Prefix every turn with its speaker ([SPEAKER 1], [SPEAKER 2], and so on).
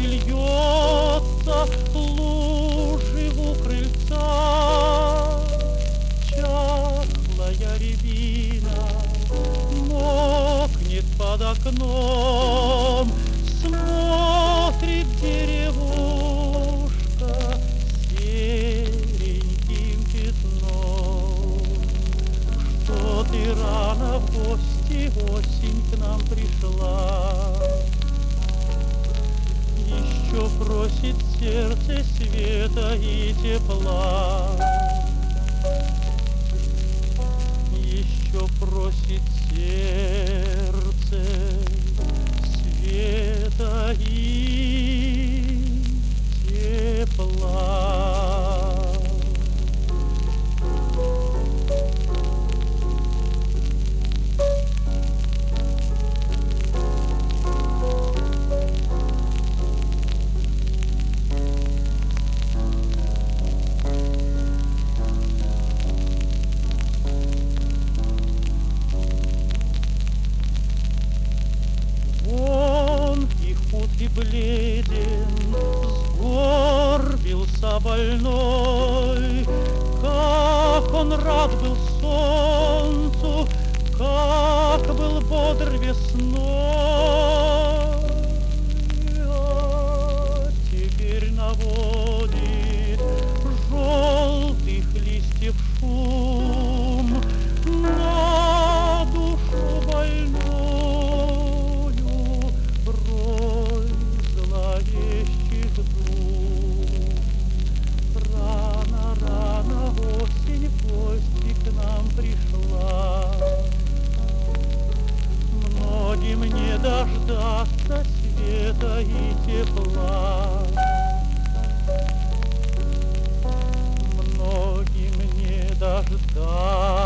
[SPEAKER 1] льется лужи у крыльца. Чахлая рябина мокнет под окном, смотрит деревушка сереньким пятном. Что ты рано в гости, осень к нам пришла. Еще просит сердце света и тепла. Еще просит сердце света и тепла. И бледен, сгорбился больной, как он рад был солнцу, как был бодр весной. А теперь наводит желтых листьев шум на душу больную. Зловещих дум. Рано осень в гости к нам пришла. Многим не дождаться света и тепла. Многим не дождаться